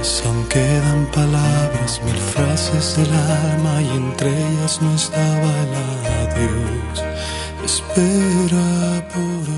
Aún quedan palabras, mil frases del alma y entre ellas no estaba el adiós. Espera por